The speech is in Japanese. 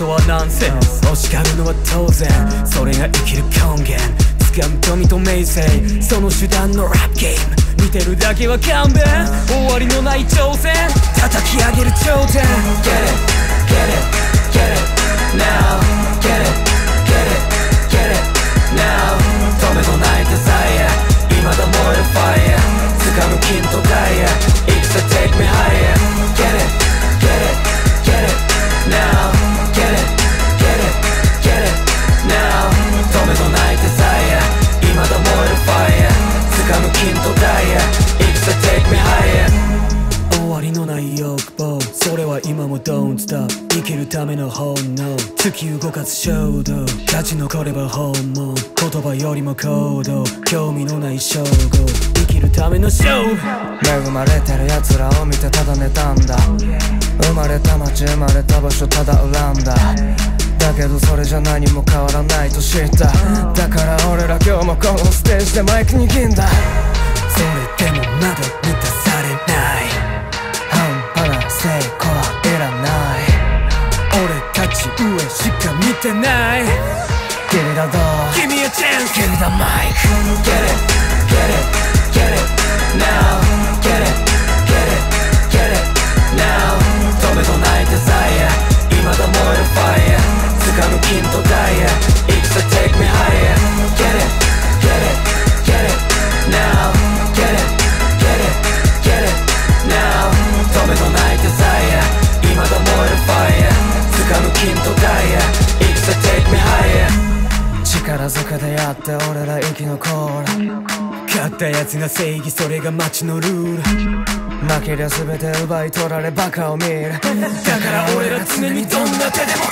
とはナンセンス。欲しがるのは当然、それが生きる根源。掴む富と名声、その手段のラップゲーム。見てるだけは勘弁、終わりのない挑戦、叩き上げる頂点。 Get it, get it, get it now. Get it, get it, get it now. 止めのないデザイア、未だ燃えるファイヤー。掴む金とダイヤ、いくさ take me higher. Get it, get it, get it now. Get it, get it, get it now. 止めのないデザイア、未だ燃えるファイヤー。掴む金とダイヤ、いくさ take me higher. 終わりのない欲望、それは今も Don't stop。 生きるための本能、突き動かす衝動、立ち残れば本望。言葉よりも行動、興味のない称号。生きるための勝負。 恵まれてる奴らを見てただ妬んだ。生まれた街、生まれた場所、ただ恨んだ。だけどそれじゃ何も変わらないと知った。だから俺ら今日もこのステージでマイク握んだ。 それでもまだ満たされない。 半端な成功はいらない。 俺たち上しか見てない。 君らどう？ Give me a chance, Give me the mic. Get it, get it, get it now. Get it, get it, get it now. 止めのないデザイア、未だ燃えるファイヤー。掴む金とダイヤ、いくさ take me higher. Get it, get it, get it now. Get it, get it, get it now. 止めのないデザイア、未だ燃えるファイヤー。掴む金とダイヤ、いくさ take me higher. 力ずくでやって俺ら生き残る。 勝ったやつが正義、それが街のルール。 負けりゃ全て奪い取られバカを見る。 だから俺ら常にどんな手でも